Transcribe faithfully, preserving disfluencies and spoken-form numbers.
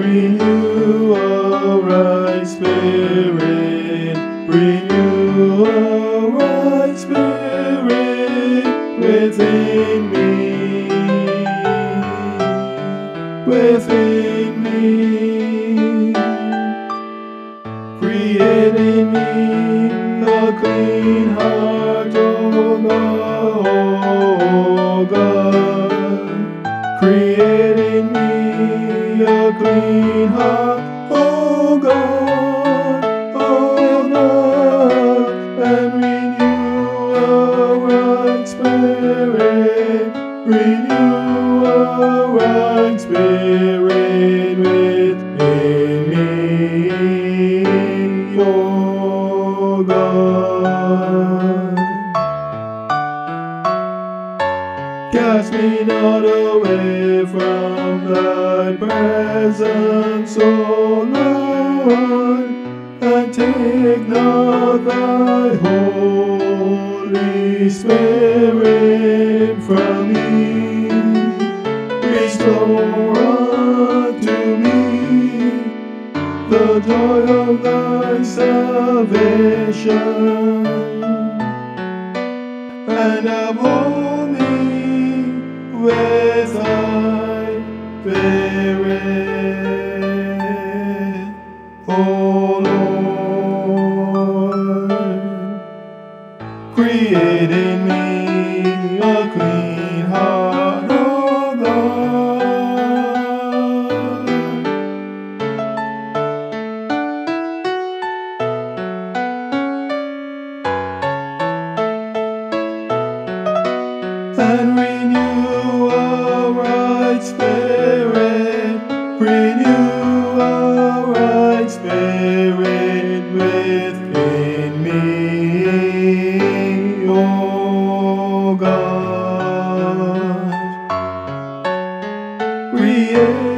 renew a right spirit, renew a right spirit within me, within me. Create in me a clean heart, O God. Create in me a clean heart, O God, O God, and renew a right spirit, renew a right spirit within me, O God. Cast me not away from thy presence, O Lord, and take not thy Holy Spirit from me. Restore unto me the joy of thy salvation, and uphold me with thy Spirit, O Lord. Create in me a clean heart, O God, and renew a right spirit, renew a right spirit within me, O God. Create